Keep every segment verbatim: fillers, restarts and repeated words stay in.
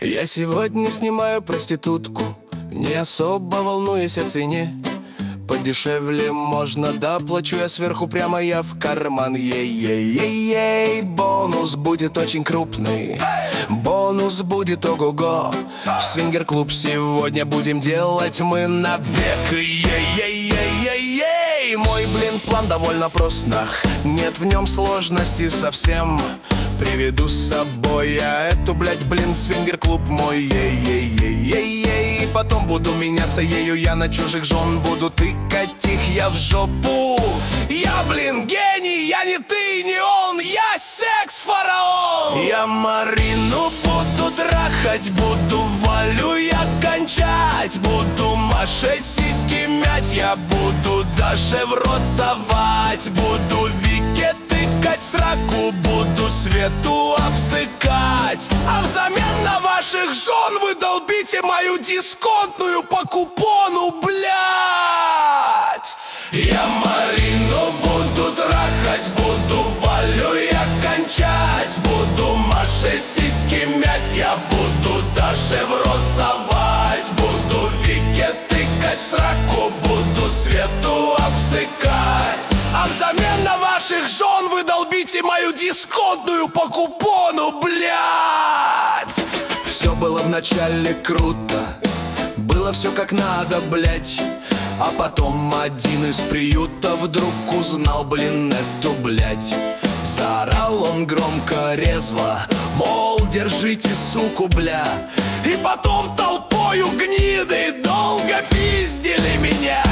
Я сегодня снимаю проститутку, не особо волнуюсь о цене. Подешевле можно, да плачу я сверху прямо я в карман. Ей-ей-ей-ей, бонус будет очень крупный, бонус будет ого-го. В свингер-клуб сегодня будем делать мы набег. Ей-ей-ей-ей-ей, мой, блин, план довольно прост, нах. Нет в нем сложности совсем. Приведу с собой я эту, блять, блин, свингер-клуб мой. Ей-ей-ей-ей-ей, потом буду меняться ею я на чужих жен. Буду тыкать их я в жопу. Я, блин, гений, я не ты, не он, я секс-фараон. Я Марину буду трахать, буду Валю я кончать, буду Маше сиськи мять, я буду Даше в рот совать, буду Вике тыкать сраку, буду Свету обсыкать. А взамен на ваших жен вы долбите мою дисконтную по купону, блядь. Я Марину буду трахать, буду Валю я кончать, буду Маше сиськи мять, я буду Даше в рот совать, буду Вике тыкать в сраку, буду Свету обсыкать. А взамен на ваших жен вы долбите мою дисконтную по купону, блядь. Все было вначале круто, было все как надо, блядь. А потом один из приюта вдруг узнал, блин, эту, блядь. Заорал он громко, резво, мол, держите суку, бля. И потом толпою гниды долго пиздили меня.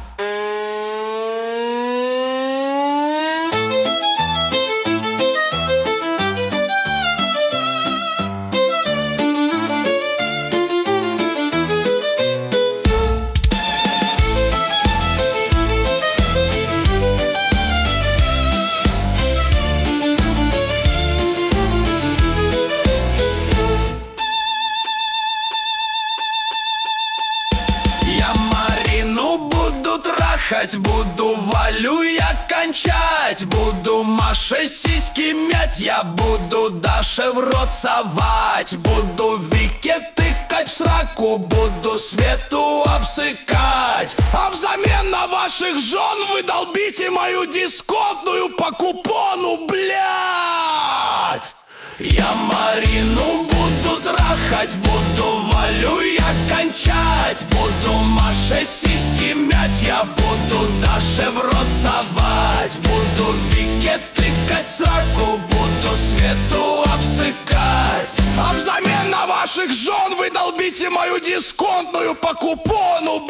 Буду Валю я кончать, буду Маше сиськи мять, я буду Даше в рот совать, буду Вике тыкать в сраку, буду Свету обсыкать. А взамен на ваших жен вы долбите мою дисконтную по купону, блядь. Я Марину буду трахать, буду Валю я кончать, буду Маше сиськи мять, я буду Даше в рот совать, буду Вике тыкать сраку, буду Свету обсыкать. А взамен на ваших жен вы долбите мою дисконтную по купону,